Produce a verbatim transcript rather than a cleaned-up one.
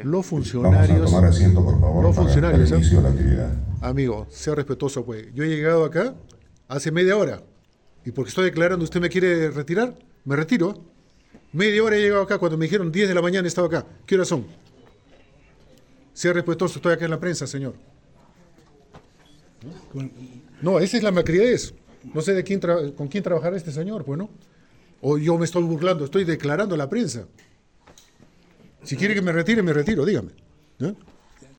Los Vamos a funcionarios... tomar asiento, por favor, Los para funcionarios, el ¿eh? inicio de la actividad. Amigo, sea respetuoso, pues. Yo he llegado acá hace media hora. Y porque estoy declarando, ¿usted me quiere retirar? Me retiro. Media hora he llegado acá. Cuando me dijeron diez de la mañana estaba acá. ¿Qué horas son? Sea respetuoso, estoy acá en la prensa, señor. No, esa es la malcriadez. No sé de quién tra- con quién trabajará este señor, pues, ¿no? O yo me estoy burlando, estoy declarando a la prensa. Si quiere que me retire, me retiro, dígame. ¿Eh?